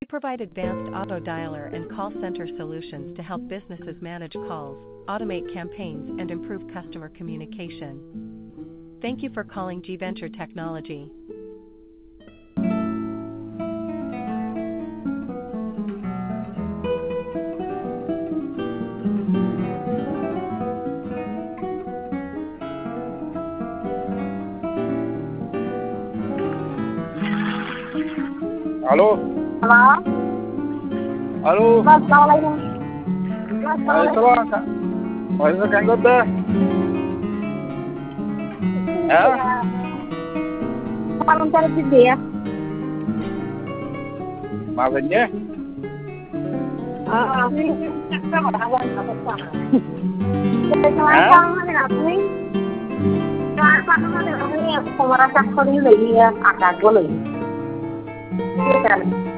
provide advanced auto dialer and call center solutions to help businesses manage calls, automate campaigns, and improve customer communication. Thank you for calling G Venture Technology. Alo. Halo. Alo. Assalamualaikum. Waalaikumsalam, Kak. Waalaikumsalam, Kak Gota. Ya? Kapan mencari ide ya? Maksudnya? Ini sama kawan apa sana? Kita selesai hari ini. Selesai hari ini aku merasa kali ini ya agak boleh. Kita